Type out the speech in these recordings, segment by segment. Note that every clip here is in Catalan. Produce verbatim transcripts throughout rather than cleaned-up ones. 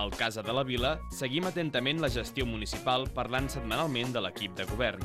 Al Casa de la Vila seguim atentament la gestió municipal parlant setmanalment de l'equip de govern.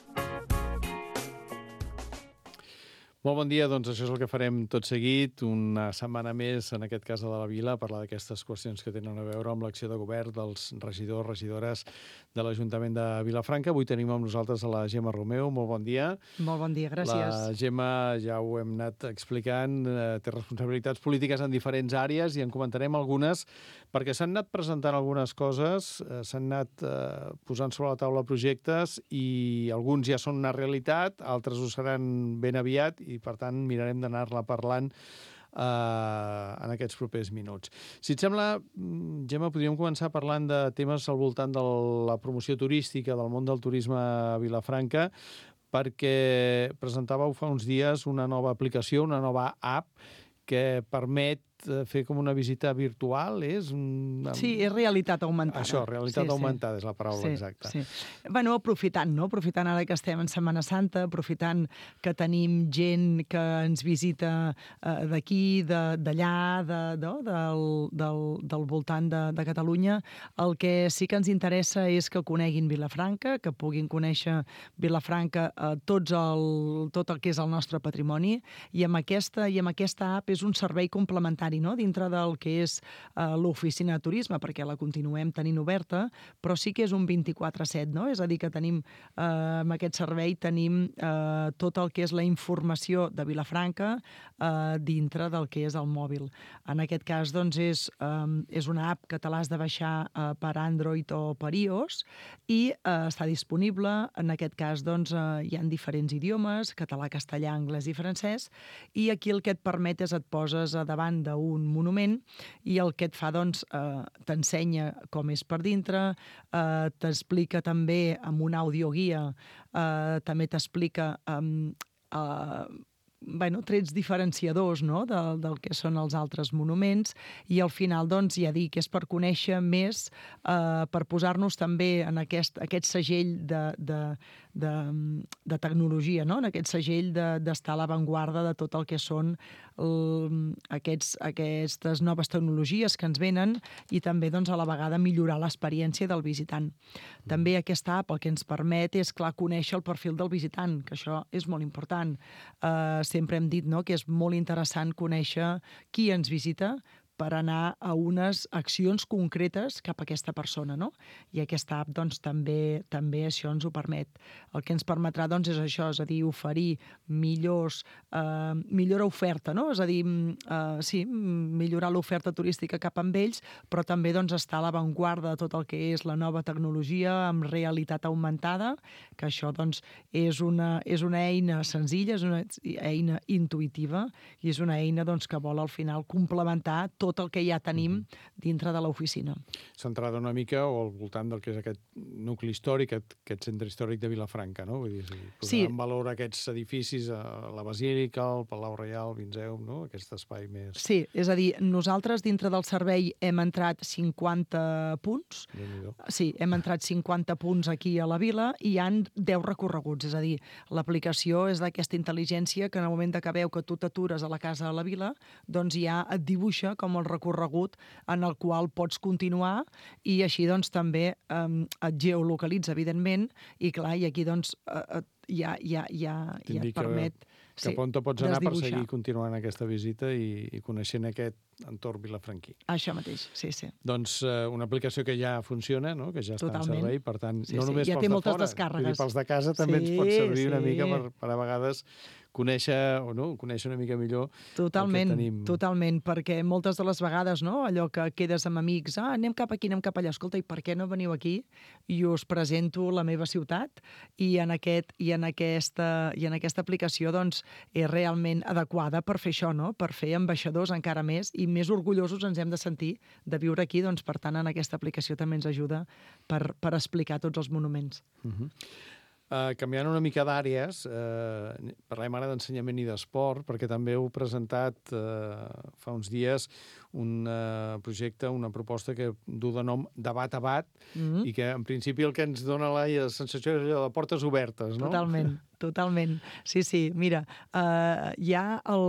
Molt bon dia, doncs això és el que farem tot seguit, una setmana més, en aquest cas de la Vila, a parlar d'aquestes qüestions que tenen a veure amb l'acció de govern dels regidors, regidores de l'Ajuntament de Vilafranca. Avui tenim amb nosaltres a la Gemma Romeu. Molt bon dia. Molt bon dia, gràcies. La Gemma, ja ho hem anat explicant, té responsabilitats polítiques en diferents àrees i en comentarem algunes, perquè s'han anat presentant algunes coses, s'han anat eh, posant sobre la taula projectes i alguns ja són una realitat, altres ho seran ben aviat i, per tant, mirarem d'anar-la parlant eh, en aquests propers minuts. Si et sembla, Gemma, podríem començar parlant de temes al voltant de la promoció turística, del món del turisme a Vilafranca, perquè presentàveu fa uns dies una nova aplicació, una nova app, que permet fer com una visita virtual, és? Una... Sí, és realitat augmentada. Això, realitat sí, augmentada sí. és la paraula sí, exacta. Sí. Bueno, aprofitant, no? Aprofitant ara que estem en Setmana Santa, aprofitant que tenim gent que ens visita eh, d'aquí, d'allà, de, de, del, del, del voltant de, de Catalunya, el que sí que ens interessa és que coneguin Vilafranca, que puguin conèixer Vilafranca eh, tots el, tot el que és el nostre patrimoni, i amb aquesta, i amb aquesta app és un servei complementari, no? Dintre del que és uh, l'oficina de turisme, perquè la continuem tenint oberta, però sí que és un vint-i-quatre set, no? És a dir, que tenim, uh, amb aquest servei tenim uh, tot el que és la informació de Vilafranca uh, dintre del que és el mòbil. En aquest cas, doncs, és, um, és una app que te l'has de baixar uh, per Android o per iOS i uh, està disponible. En aquest cas, doncs, uh, hi ha diferents idiomes, català, castellà, anglès i francès, i aquí el que et permet és et poses a davant d'un monument i el que et fa, doncs, eh, t'ensenya com és per dintre, eh, t'explica també amb una audioguia, eh, també t'explica eh, eh, bueno, trets diferenciadors, no? del, del que són els altres monuments, i al final, doncs, ja dic, és per conèixer més, eh, per posar-nos també en aquest, aquest segell de, de, de, de tecnologia, no? En aquest segell d'estar de, a l'avantguarda de tot el que són el, aquests, aquestes noves tecnologies que ens venen i també, doncs, a la vegada millorar l'experiència del visitant. També aquesta app el que ens permet és, clar, conèixer el perfil del visitant, que això és molt important. Eh, sempre hem dit, no?, que és molt interessant conèixer qui ens visita per anar a unes accions concretes cap a aquesta persona, no? I aquesta app, doncs, també també això ens ho permet. El que ens permetrà, doncs, és això, és a dir, oferir millors, eh, millora oferta, no? És a dir, eh, sí, millorar l'oferta turística cap amb ells, però també, doncs, estar a l'avantguarda de tot el que és la nova tecnologia amb realitat augmentada, que això, doncs, és una, és una eina senzilla, és una eina intuïtiva i és una eina, doncs, que vol al final complementar tot el que ja tenim dintre de l'oficina. Centrada una mica o al voltant del que és aquest nucli històric, aquest, aquest centre històric de Vilafranca, no? Vull dir, posar sí. en valor aquests edificis, la Basílica, el Palau Reial, Vinzeum, no? Aquest espai més... Sí, és a dir, nosaltres dintre del servei hem entrat cinquanta punts. Sí, hem entrat cinquanta punts aquí a la vila i hi han deu recorreguts, és a dir, l'aplicació és d'aquesta intel·ligència que en el moment que veu que tu t'atures a la casa de la vila, doncs ja et dibuixa com el recorregut en el qual pots continuar i així, doncs, també eh, et geolocalitza, evidentment, i clar, i aquí, doncs, eh, ja, ja, ja, ja et permet... Que, que sí, on te pots anar desdibuixar. per seguir continuant aquesta visita i, i coneixent aquest entorn vilafranquí. Això mateix, sí, sí. Doncs eh, una aplicació que ja funciona, no? Que ja està Totalment. en servei, per tant, sí, no sí. només ja pels de fora, descàrregues. dir, pels de casa també sí, ens pot servir sí. una mica per, per a vegades conèixer, o no, conèixer una mica millor totalment, el que tenim. Totalment, perquè moltes de les vegades, no?, allò que quedes amb amics, ah, anem cap aquí, anem cap allà, escolta, i per què no veniu aquí? I us presento la meva ciutat i en, aquest, i en, aquesta, i en aquesta aplicació, doncs, és realment adequada per fer això, no?, per fer ambaixadors encara més i més orgullosos ens hem de sentir de viure aquí, doncs, per tant, en aquesta aplicació també ens ajuda per, per explicar tots els monuments. Uh-huh. Uh, canviant una mica d'àrees, uh, parlem ara d'ensenyament i d'esport, perquè també heu presentat uh, fa uns dies un uh, projecte, una proposta que du de nom Debat a Bat, mm-hmm. i que en principi el que ens dona la sensació és allò de portes obertes, no? Totalment. Totalment. Sí, sí. Mira, uh, ja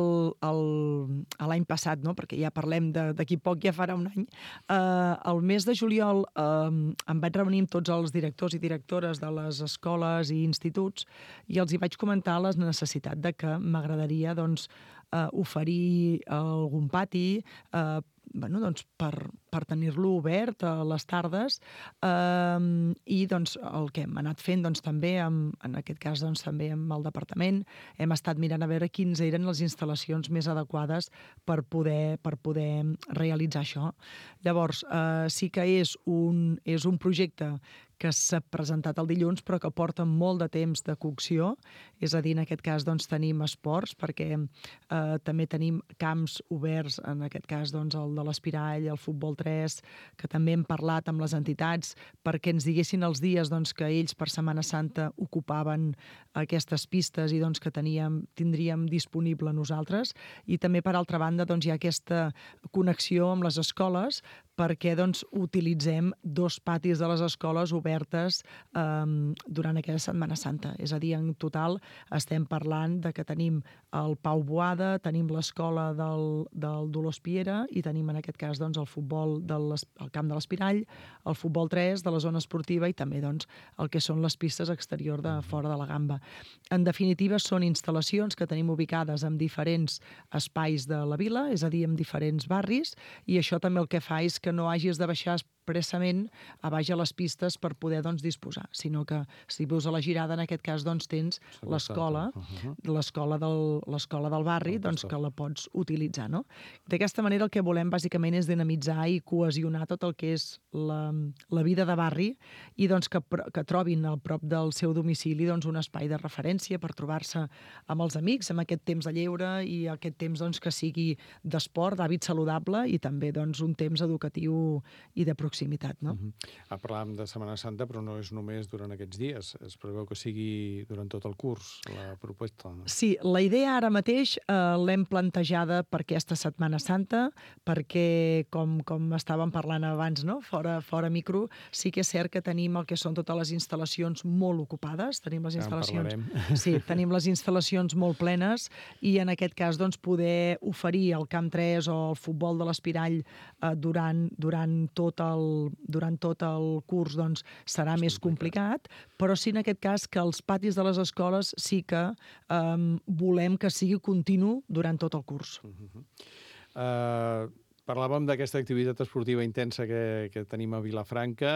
l'any passat, no? Perquè ja parlem d'aquí poc, ja farà un any, uh, el mes de juliol uh, em vaig reunir amb tots els directors i directores de les escoles i instituts i els hi vaig comentar la necessitat de que m'agradaria doncs, uh, oferir algun pati uh, bueno, doncs per, per tenir-lo obert a les tardes eh, i doncs, el que hem anat fent doncs, també, amb, en aquest cas doncs, també amb el departament, hem estat mirant a veure quins eren les instal·lacions més adequades per poder, per poder realitzar això. Llavors, eh, sí que és un, és un projecte que s'ha presentat el dilluns però que porta molt de temps de cocció, és a dir, en aquest cas doncs, tenim esports perquè eh, també tenim camps oberts, en aquest cas doncs, el de l'Espirall, el Futbol tres, que també hem parlat amb les entitats perquè ens diguessin els dies doncs, que ells per Setmana Santa ocupaven aquestes pistes i doncs, que teníem, tindríem disponible nosaltres, i també per altra banda doncs, hi ha aquesta connexió amb les escoles perquè doncs, utilitzem dos patis de les escoles obertes eh, durant aquella Setmana Santa. És a dir, en total estem parlant de que tenim el Pau Boada, tenim l'escola del, del Dolors Piera i tenim en aquest cas doncs, el futbol del el camp de l'Espirall, el Futbol tres de la zona esportiva i també doncs, el que són les pistes exterior de fora de la Gamba. En definitiva, són instal·lacions que tenim ubicades en diferents espais de la vila, és a dir, en diferents barris, i això també el que fa és que no hagis de baixar expressament a baix a les pistes per poder doncs, disposar, sinó que si vius a la Girada, en aquest cas doncs, tens l'escola l'escola del, l'escola del barri doncs, que la pots utilitzar. No? D'aquesta manera el que volem bàsicament és dinamitzar i cohesionar tot el que és la, la vida de barri i doncs, que, que trobin al prop del seu domicili doncs, un espai de referència per trobar-se amb els amics, amb aquest temps de lleure i aquest temps doncs, que sigui d'esport, d'hàbit saludable i també doncs, un temps educatiu i de proximitat. No? Uh-huh. Ah, parlàvem de Setmana Santa, però no és només durant aquests dies. Es preveu que sigui durant tot el curs, la proposta. No? Sí, la idea ara mateix eh, l'hem plantejada per aquesta Setmana Santa, perquè, com, com estàvem parlant abans, no? fora, fora micro, sí que és cert que tenim el que són totes les instal·lacions molt ocupades. Tenim les instal·lacions, ja sí, tenim les instal·lacions molt plenes i en aquest cas doncs, poder oferir el Camp tres o el futbol de l'Espirall eh, durant, durant tot el durant tot el curs doncs, serà més complicat, però sí en aquest cas que els patis de les escoles sí que um, volem que sigui continu durant tot el curs. Uh-huh. uh, parlàvem d'aquesta activitat esportiva intensa que, que tenim a Vilafranca.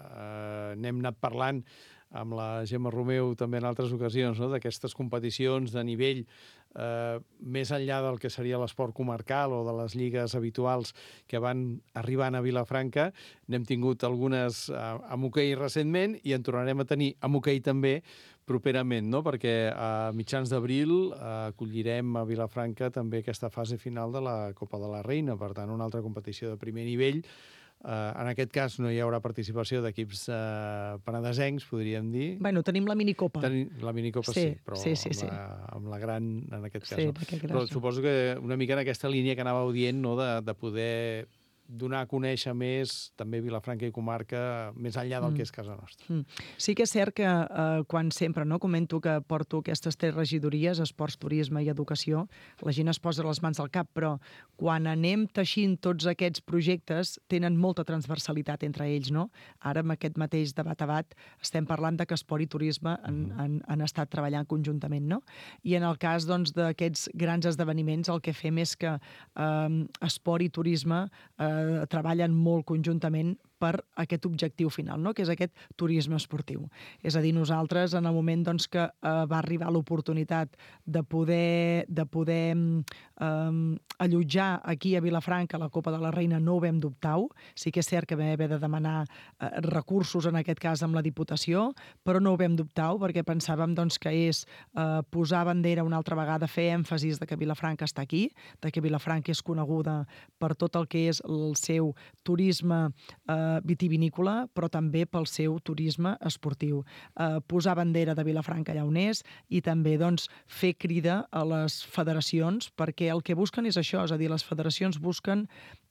Uh, n'hem anat parlant amb la Gemma Romeu també en altres ocasions, no? D'aquestes competicions de nivell eh, més enllà del que seria l'esport comarcal o de les lligues habituals que van arribant a Vilafranca. N'hem tingut algunes eh, amb hoquei recentment i en tornarem a tenir amb hoquei també properament, no? Perquè a mitjans d'abril eh, acollirem a Vilafranca també aquesta fase final de la Copa de la Reina, per tant una altra competició de primer nivell. Uh, en aquest cas no hi haurà participació d'equips uh, penedesencs, podríem dir. Bueno, tenim la minicopa. Tenim la minicopa sí, sí però sí, sí, amb, sí. La, amb la gran, en aquest cas. Sí, No? Però suposo que una mica en aquesta línia que anàveu dient, no? de, de poder donar a conèixer més també Vilafranca i comarca més enllà del mm. que és casa nostra. Mm. Sí que és cert que eh, quan sempre no comento que porto aquestes tres regidories, esports, turisme i educació, la gent es posa les mans al cap, però quan anem teixint tots aquests projectes tenen molta transversalitat entre ells, no? Ara amb aquest mateix debat a bat estem parlant de que esport i turisme han, mm. han, han estat treballant conjuntament, no? I en el cas doncs, d'aquests grans esdeveniments el que fem és que eh, esport i turisme eh, treballen molt conjuntament per aquest objectiu final, no? Que és aquest turisme esportiu. És a dir, nosaltres, en el moment doncs, que eh, va arribar l'oportunitat de poder, de poder eh, allotjar aquí a Vilafranca la Copa de la Reina, no ho vam dubtar. Sí que és cert que vam haver de demanar eh, recursos, en aquest cas amb la Diputació, però no ho vam dubtar perquè pensàvem doncs, que és eh, posar bandera una altra vegada, fer èmfasis de que Vilafranca està aquí, de que Vilafranca és coneguda per tot el que és el seu turisme eh, vitivinícola, però també pel seu turisme esportiu. Eh, posar bandera de Vilafranca allà on és i també doncs, fer crida a les federacions perquè el que busquen és això, és a dir, les federacions busquen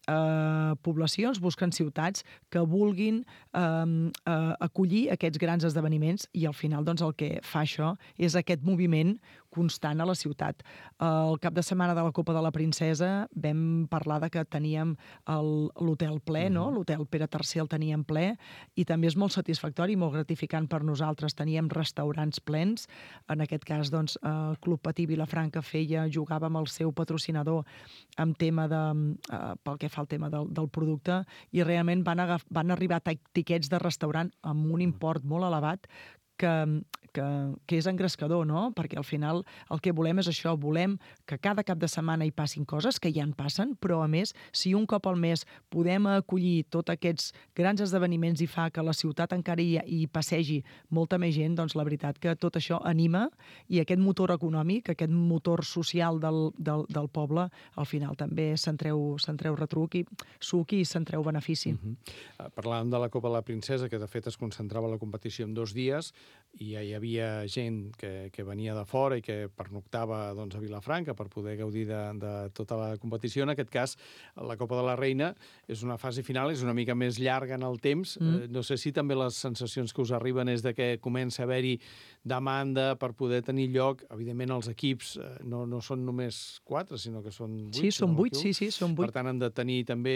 eh, poblacions, busquen ciutats que vulguin eh, eh, acollir aquests grans esdeveniments i al final doncs, el que fa això és aquest moviment constant a la ciutat. El cap de setmana de la Copa de la Princesa vam parlar de que teníem l'hotel ple, no? L'hotel Pere tercer el teníem ple i també és molt satisfactori i molt gratificant per nosaltres. Teníem restaurants plens, en aquest cas doncs, el Club Patí Vilafranca feia, jugava amb el seu patrocinador amb tema de, eh, pel que fa al tema del, del producte i realment van, agaf, van arribar tiquets de restaurant amb un import molt elevat que, que, que és engrescador, no? Perquè al final el que volem és això, volem que cada cap de setmana hi passin coses, que ja en passen, però a més, si un cop al mes podem acollir tots aquests grans esdeveniments i fa que la ciutat encara hi, hi passegi molta més gent, doncs la veritat que tot això anima i aquest motor econòmic, aquest motor social del, del, del poble, al final també se'n treu, se'n treu retruc i suc i se'n treu benefici. Uh-huh. Parlàvem de la Copa de la Princesa, que de fet es concentrava la competició en dos dies, i ja hi havia gent que, que venia de fora i que pernoctava doncs, a Vilafranca per poder gaudir de, de tota la competició. En aquest cas, la Copa de la Reina és una fase final, és una mica més llarga en el temps. Mm. Eh, no sé si també les sensacions que us arriben és de que comença a haver-hi demanda per poder tenir lloc. Evidentment, els equips eh, no, no són només quatre, sinó que són vuit. Sí, són no vuit, sí, sí, són vuit. Per tant, han de tenir també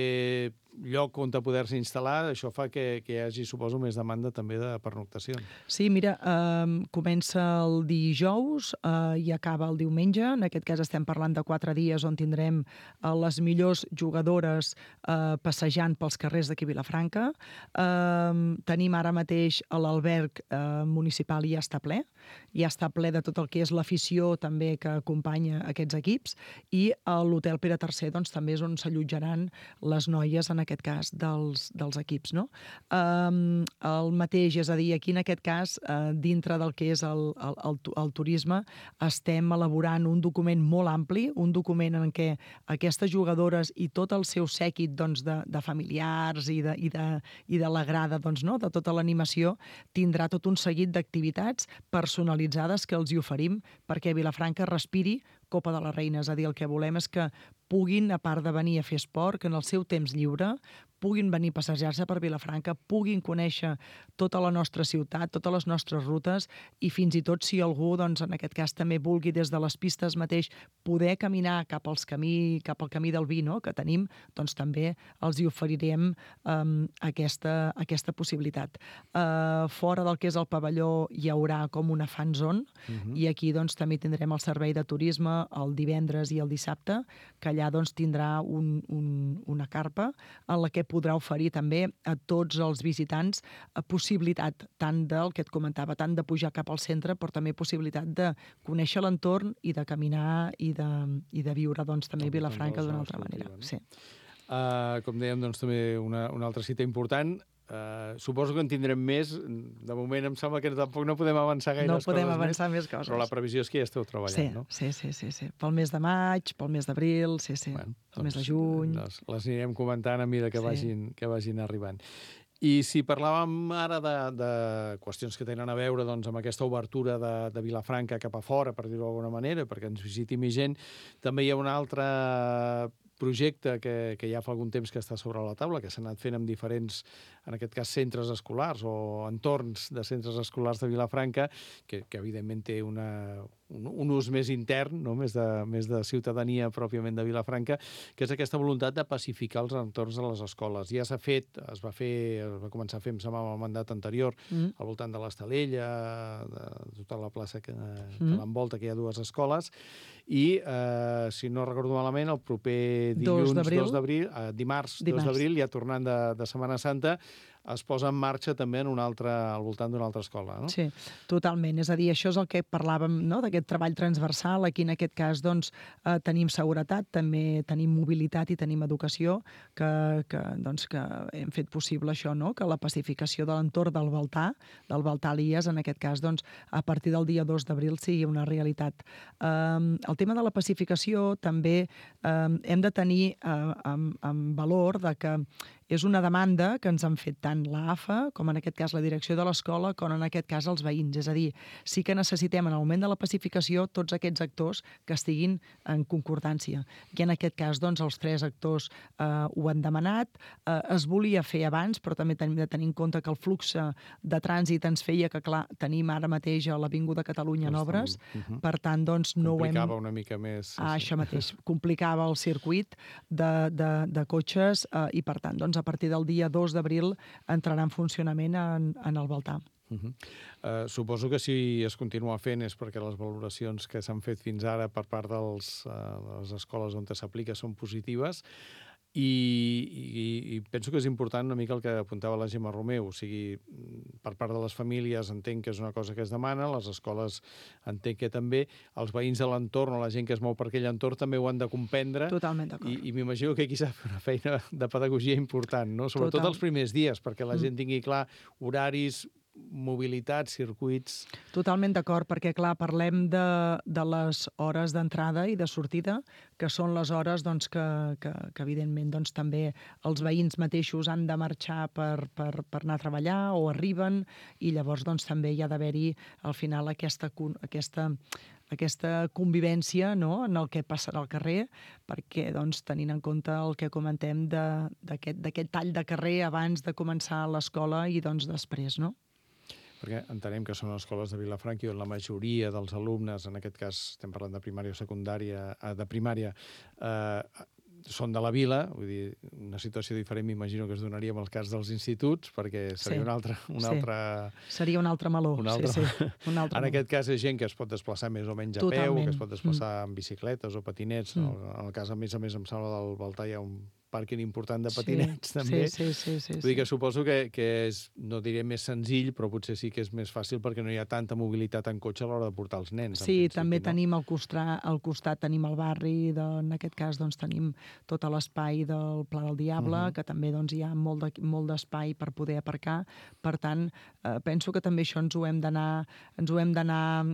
lloc on poder-se instal·lar. Això fa que, que hi hagi, suposo, més demanda també de pernoctacions. Sí, mira, eh, comença el dijous eh, i acaba el diumenge. En aquest cas estem parlant de quatre dies on tindrem eh, les millors jugadores eh, passejant pels carrers d'aquí Vilafranca. Eh, tenim ara mateix l'alberg eh, municipal i ja està ple. Ja està ple de tot el que és l'afició també que acompanya aquests equips i a l'hotel Pere tercer doncs, també és on s'allotjaran les noies, en aquest cas, dels, dels equips. No? Eh, el mateix, és a dir, aquí en aquest cas, eh, dintre del que és el, el, el, el turisme, estem elaborant un document molt ampli, un document en què aquestes jugadores i tot el seu sèquit doncs, de, de familiars i de, i de, i de la grada, doncs, no? De tota l'animació, tindrà tot un seguit d'activitats personalitzades que els hi oferim perquè Vilafranca respiri Copa de la Reina. És a dir, el que volem és que puguin, a part de venir a fer esport, que en el seu temps lliure puguin venir a passejar-se per Vilafranca, puguin conèixer tota la nostra ciutat, totes les nostres rutes i fins i tot si algú, doncs, en aquest cas també vulgui des de les pistes mateix poder caminar cap, als camí, cap al camí del vi, no?, que tenim, doncs també els hi oferirem um, aquesta, aquesta possibilitat. Uh, fora del que és el pavelló hi haurà com una fan zone uh-huh. i aquí doncs també tindrem el servei de turisme el divendres i el dissabte, que allà doncs tindrà un, un, una carpa en la que podrà oferir també a tots els visitants a possibilitat tant del que et comentava, tant de pujar cap al centre, però també possibilitat de conèixer l'entorn i de caminar i de, i de viure doncs, també a Vilafranca d'una altra manera. No? Sí. Uh, com dèiem, doncs, també una, una altra cita important. Uh, suposo que en tindrem més. De moment em sembla que tampoc no podem avançar gaire no coses podem avançar més. més coses. Però la previsió és que ja esteu treballant, sí, no? Sí, sí, sí, sí. Pel mes de maig, pel mes d'abril, sí, sí. Bueno, pel doncs, mes de juny. Les, les anirem comentant a mesura que, sí. vagin, que vagin arribant. I si parlàvem ara de, de qüestions que tenen a veure doncs, amb aquesta obertura de, de Vilafranca cap a fora, per dir-ho d'alguna manera, perquè ens visiti més gent, també hi ha un altre projecte que, que ja fa algun temps que està sobre la taula, que s'ha anat fent amb diferents, en aquest cas, centres escolars o entorns de centres escolars de Vilafranca, que, que evidentment té una, un, un ús més intern, no? més, de, més de ciutadania pròpiament de Vilafranca, que és aquesta voluntat de pacificar els entorns de les escoles. Ja s'ha fet, es va fer, es va començar a fer, em sembla, amb el mandat anterior, mm. al voltant de l'Estalella, de tota la plaça que, mm. que l'envolta, que hi ha dues escoles, i, eh, si no recordo malament, el proper dilluns dos d'abril, eh, dimarts, dimarts dos d'abril, ja tornant de, de Setmana Santa, es posa en marxa també en un altre, al voltant d'una altra escola, no? Sí, totalment. És a dir, això és el que parlàvem, no?, d'aquest treball transversal. Aquí, en aquest cas, doncs, eh, tenim seguretat, també tenim mobilitat i tenim educació, que, que, doncs, que hem fet possible això, no?, que la pacificació de l'entorn del Baltà, del Baltà Elies, en aquest cas, doncs, a partir del dia dos d'abril sigui una realitat. Eh, el tema de la pacificació també eh, hem de tenir eh, en, en valor de que és una demanda que ens han fet tant l'A F A com en aquest cas la direcció de l'escola com en aquest cas els veïns. És a dir, sí que necessitem en el moment de la pacificació tots aquests actors que estiguin en concordància. I en aquest cas, doncs, els tres actors eh, ho han demanat. Eh, es volia fer abans, però també tenim de tenir en compte que el flux de trànsit ens feia que, clar, tenim ara mateix a l'Avinguda Catalunya en obres, uh -huh. per tant, doncs, no ho hem... Complicava una mica més. Sí, ah, sí. Això mateix, complicava el circuit de, de, de cotxes eh, i, per tant, doncs, a partir del dia dos d'abril entrarà en funcionament en, en el Baltà. Uh -huh. uh, suposo que si es continua fent és perquè les valoracions que s'han fet fins ara per part dels, uh, de les escoles on s'aplica són positives. I, i, i penso que és important una mica el que apuntava la Gemma Romeu, o sigui, per part de les famílies entenc que és una cosa que es demana, les escoles entenc que també, els veïns de l'entorn o la gent que es mou per aquell entorn també ho han de comprendre. Totalment d'acord. I, i m'imagino que aquí s'ha de fer una feina de pedagogia important, no? Sobretot Total. els primers dies, perquè la Mm. gent tingui clar horaris, mobilitat, circuits... Totalment d'acord, perquè, clar, parlem de, de les hores d'entrada i de sortida, que són les hores doncs, que, que, que evidentment, doncs, també els veïns mateixos han de marxar per, per, per anar a treballar o arriben, i llavors doncs, també hi ha d'haver-hi, al final, aquesta, aquesta, aquesta convivència, no?, en el que passarà al carrer, perquè, doncs, tenint en compte el que comentem d'aquest tall de carrer abans de començar l'escola i, doncs, després, no? Perquè entenem que són escoles de Vilafranca on la majoria dels alumnes, en aquest cas estem parlant de primària o secundària, de primària, eh, són de la vila, vull dir, una situació diferent m'imagino que es donaria en el cas dels instituts, perquè seria sí. un altre, un sí. altre... Seria un altre meló, un altre... sí, sí. Un altre en meló. aquest cas és gent que es pot desplaçar més o menys a Totalment. peu, que es pot desplaçar mm. amb bicicletes o patinets. Mm. En el cas, a més a més, em sembla, del Baltà hi ha un pàrquing important de patinets, sí, també. Sí, sí, sí. sí, Vull dir que suposo que, que és, no diré més senzill, però potser sí que és més fàcil perquè no hi ha tanta mobilitat en cotxe a l'hora de portar els nens. Sí, també no? tenim al costat, al costat tenim el barri, de, en aquest cas doncs, tenim tot l'espai del Pla del Diable, uh -huh. que també doncs, hi ha molt de, molt d'espai per poder aparcar. Per tant, eh, penso que també això ens ho hem d'anar ens ho hem d'anar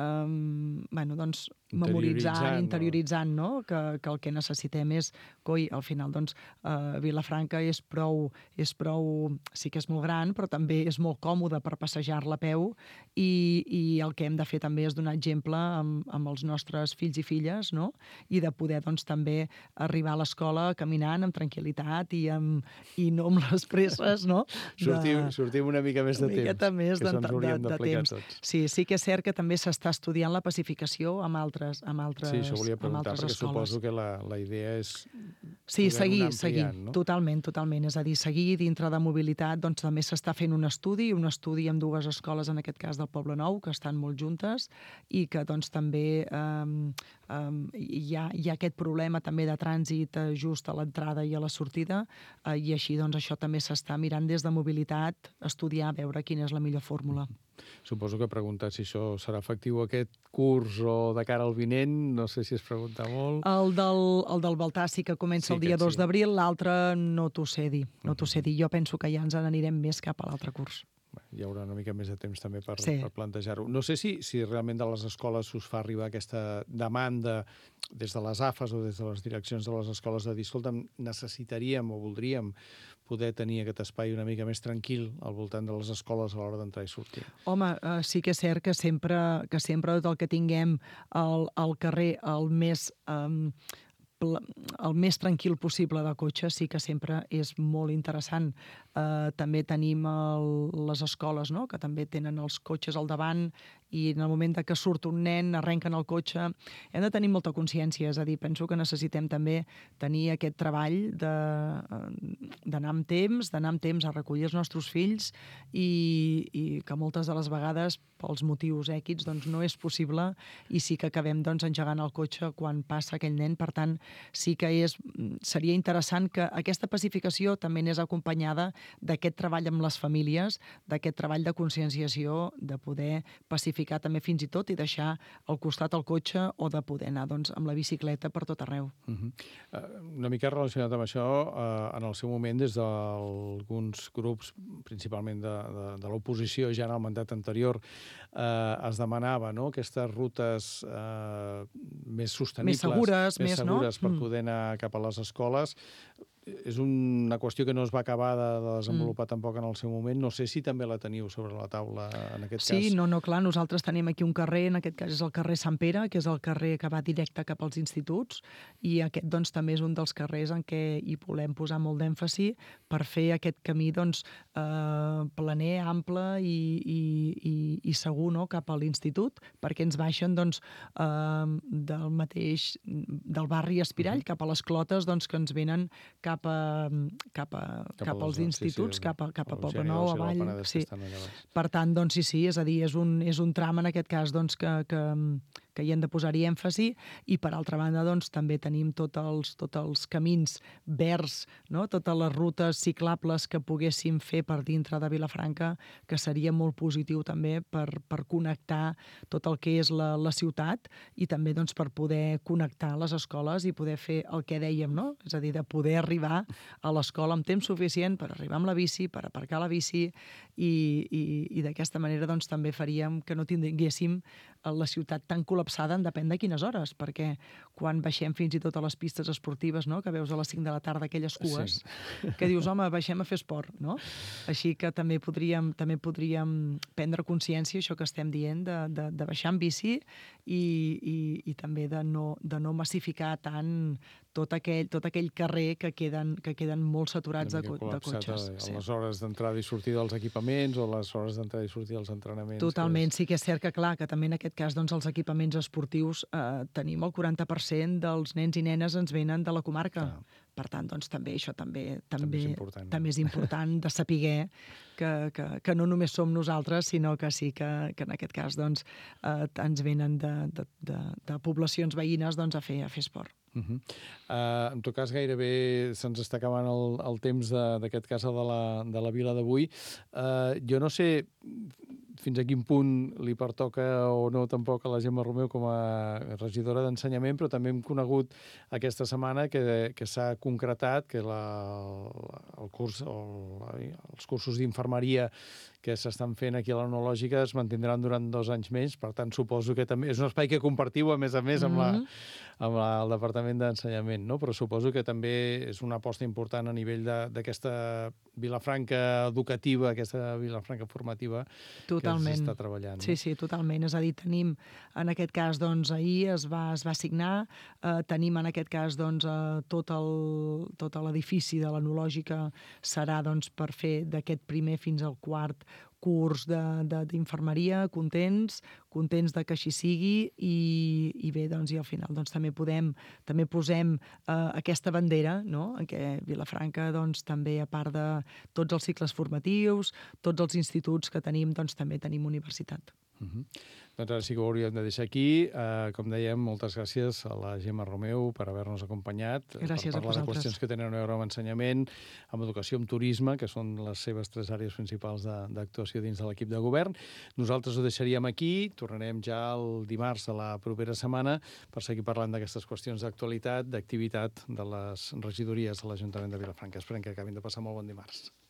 eh, bueno, doncs, memoritzant, interioritzant, no? Que, que el que necessitem és, coi, al final, doncs, eh, Vilafranca és prou, és prou, sí que és molt gran, però també és molt còmode per passejar-la a peu, i, i el que hem de fer també és donar exemple amb, amb els nostres fills i filles, no? I de poder, doncs, també arribar a l'escola caminant amb tranquil·litat i, amb, i no amb les presses, no? De, sortim, sortim una mica més de temps, més que de, ens hauríem de, de d'aplicar temps. tots. Sí, sí que és cert que també s'està estudiant la pacificació amb altres, amb altres, sí, això volia preguntar, perquè escoles. Suposo que la, la idea és... Sí, seguir, seguir, no? totalment, totalment. És a dir, seguir dintre de mobilitat, doncs també s'està fent un estudi, un estudi amb dues escoles, en aquest cas del Poble Nou, que estan molt juntes, i que doncs també eh, eh, hi, ha, hi ha aquest problema també de trànsit eh, just a l'entrada i a la sortida, eh, i així doncs això també s'està mirant des de mobilitat, estudiar, veure quina és la millor fórmula. Suposo que preguntar si això serà efectiu aquest curs o de cara al vinent, no sé si es pregunta molt. El del, el del Baltà sí que comença sí, el dia dos sí. d'abril, l'altre no t'ho sé dir, no t'ho sé dir. Jo penso que ja ens n'anirem més cap a l'altre curs. Hi haurà una mica més de temps també per, sí. per plantejar-ho. No sé si, si realment de les escoles us fa arribar aquesta demanda des de les A F As o des de les direccions de les escoles de dir, escolta'm, necessitaríem o voldríem poder tenir aquest espai una mica més tranquil al voltant de les escoles a l'hora d'entrar i sortir. Home, eh, sí que és cert que sempre, que sempre tot el que tinguem al, al carrer el més... Eh, el més tranquil possible de cotxe sí que sempre és molt interessant. Eh, també tenim el, les escoles, no?, que també tenen els cotxes al davant i en el moment que surt un nen arrenquen el cotxe. Hem de tenir molta consciència, és a dir, penso que necessitem també tenir aquest treball d'anar amb temps, d'anar amb temps a recollir els nostres fills i, i que moltes de les vegades pels motius èquids doncs, no és possible i sí que acabem doncs, engegant el cotxe quan passa aquell nen. Per tant, sí que és, seria interessant que aquesta pacificació també anés acompanyada d'aquest treball amb les famílies, d'aquest treball de conscienciació, de poder pacificar també fins i tot i deixar al costat el cotxe o de poder anar doncs, amb la bicicleta per tot arreu. Uh -huh. uh, una mica relacionat amb això, uh, en el seu moment des d'alguns grups, principalment de, de, de l'oposició ja en el mandat anterior, uh, es demanava no? aquestes rutes uh, més sostenibles, més segures, més més, segures no? per poder anar cap a les escoles. és una qüestió que no es va acabar de, de desenvolupar mm. tampoc en el seu moment. No sé si també la teniu sobre la taula en aquest sí, cas. Sí, no, no, clar, nosaltres tenim aquí un carrer, en aquest cas és el carrer Sant Pere, que és el carrer que va directe cap als instituts, i aquest doncs també és un dels carrers en què hi volem posar molt d'èmfasi per fer aquest camí doncs eh, planer, ample i, i, i, i segur, no?, cap a l'institut, perquè ens baixen doncs eh, del mateix, del barri Espirall, uh-huh. cap a les clotes doncs que ens venen cap cap, a, cap, a, cap, cap als instituts, sí, sí, cap a, cap a Poblenou, a Vall. Sí. Per tant, doncs sí, sí, és a dir, és un, és un tram en aquest cas doncs, que, que, que hi hem de posar-hi èmfasi, i per altra banda doncs, també tenim tots els, tots els camins verds, no? Totes les rutes ciclables que poguéssim fer per dintre de Vilafranca, que seria molt positiu també per, per connectar tot el que és la, la ciutat, i també doncs, per poder connectar les escoles i poder fer el que dèiem, no? És a dir, de poder arribar a l'escola amb temps suficient per arribar amb la bici, per aparcar la bici, i, i, i d'aquesta manera doncs, també faríem que no tinguéssim la ciutat tan col·lapsada en depèn de quines hores, perquè quan baixem fins i tot a les pistes esportives, no?, que veus a les cinc de la tarda aquelles cues, sí. que dius, home, baixem a fer esport, no? Així que també podríem, també podríem prendre consciència, això que estem dient, de, de, de baixar en bici i, i, i també de no, de no massificar tant tot aquell, tot aquell carrer que queden, que queden molt saturats de, de cotxes. A, a les hores d'entrada i sortida dels equipaments o les hores d'entrada i sortida dels entrenaments. Totalment, que és... sí que és cert que, clar, que també en aquest cas doncs, els equipaments esportius eh, tenim el quaranta per cent dels nens i nenes ens venen de la comarca. Ah. Per tant, doncs, també això també, també, també, és, important. també és important de saber que, que, que no només som nosaltres, sinó que sí que, que en aquest cas doncs, eh, ens venen de, de, de, de poblacions veïnes doncs, a, fer, a fer esport. Uh-huh. Uh, en tot cas, gairebé se'ns està acabant el, el temps d'aquest cas de la, de la vila d'avui. Uh, jo no sé fins a quin punt li pertoca o no tampoc a la Gemma Romeu com a regidora d'Ensenyament, però també hem conegut aquesta setmana que, que s'ha concretat que la, el curs, el, els cursos d'infermeria que s'estan fent aquí a l'Etnològica es mantindran durant dos anys més, per tant suposo que també és un espai que compartiu a més a més amb, mm-hmm. la, amb la, el Departament d'Ensenyament, no? Però suposo que també és una aposta important a nivell d'aquesta Vilafranca educativa, aquesta Vilafranca formativa totalment. Que s'està treballant. No? Sí, sí, totalment. És a dir, tenim en aquest cas, doncs, ahir es va, es va signar, eh, tenim en aquest cas, doncs, eh, tot el, tot l'edifici de l'Etnològica serà, doncs, per fer d'aquest primer fins al quart curs d'infermeria, contents, contents de que així sigui, i, i bé, doncs, i al final doncs, també podem, també posem eh, aquesta bandera, no?, en què Vilafranca, doncs, també, a part de tots els cicles formatius, tots els instituts que tenim, doncs, també tenim universitat. Uh-huh. Doncs ara sí que ho hauríem de deixar aquí. Uh, com dèiem, moltes gràcies a la Gemma Romeu per haver-nos acompanyat, gràcies per parlar de qüestions que tenen a veure amb ensenyament, amb educació, amb turisme, que són les seves tres àrees principals d'actuació dins de l'equip de govern. Nosaltres ho deixaríem aquí, tornarem ja el dimarts de la propera setmana per seguir parlant d'aquestes qüestions d'actualitat, d'activitat de les regidories de l'Ajuntament de Vilafranca. Esperem que acabin de passar molt bon dimarts.